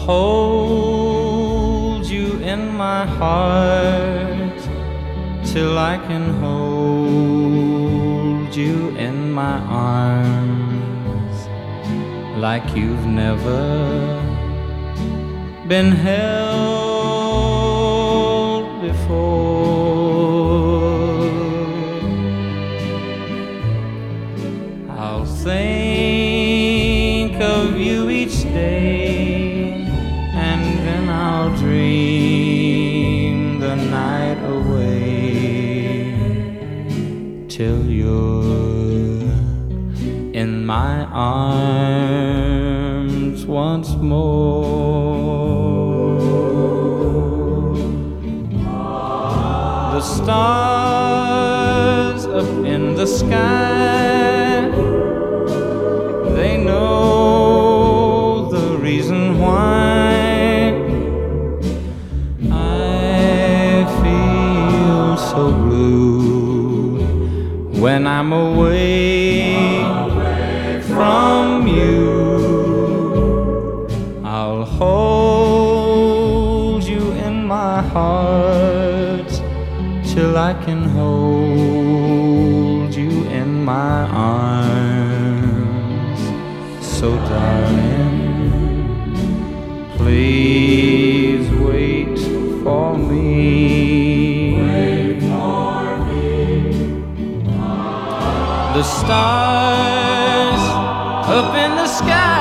hold you in my heart till I can hold you in my arms like you've never been held before. I'll think of you each day, and then I'll dream the night away till you're in my arms once more. The stars up in the sky, they know the reason why I feel so blue when I'm away from you. I'll hold you in my heart till I can hold you in my arms. So darling, please wait for me. Wait for me. The stars up in the sky,